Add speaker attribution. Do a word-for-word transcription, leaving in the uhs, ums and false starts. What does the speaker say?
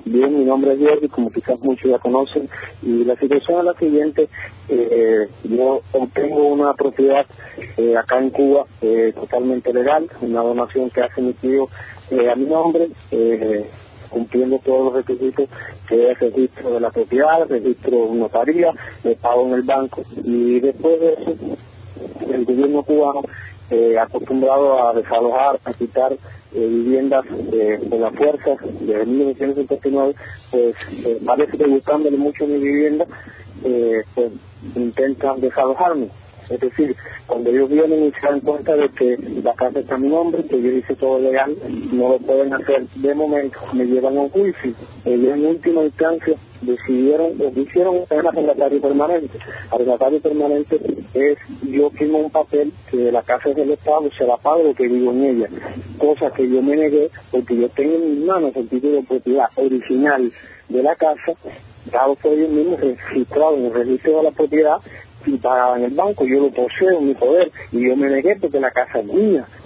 Speaker 1: Bien, mi nombre es Diego, como quizás muchos ya conocen, y la situación es la siguiente. eh, yo obtengo una propiedad eh, acá en Cuba eh, totalmente legal, una donación que hace mi tío eh, a mi nombre, eh, cumpliendo todos los requisitos, que es registro de la propiedad, registro de notaría, eh, pago en el banco, y después de eso el gobierno cubano eh, acostumbrado a desalojar, a quitar eh, viviendas eh, por la fuerza desde mil novecientos setenta y nueve, pues eh, parece que buscándole mucho mi vivienda, eh, pues intentan desalojarme. Es decir, cuando ellos vienen y se dan cuenta de que la casa está a mi nombre, que yo hice todo legal, no lo pueden hacer de momento, me llevan a un juicio. Ellos en última instancia decidieron, lo que hicieron es arrendatario permanente. Arrendatario permanente es, yo firmo un papel que la casa es del Estado, se la pago lo que vivo en ella, cosa que yo me negué porque yo tengo en mis manos el título de propiedad original de la casa, dado por ellos mismos registrado en el registro de la propiedad y pagaba en el banco. Yo lo poseo en mi poder y yo me negué porque la casa es mía.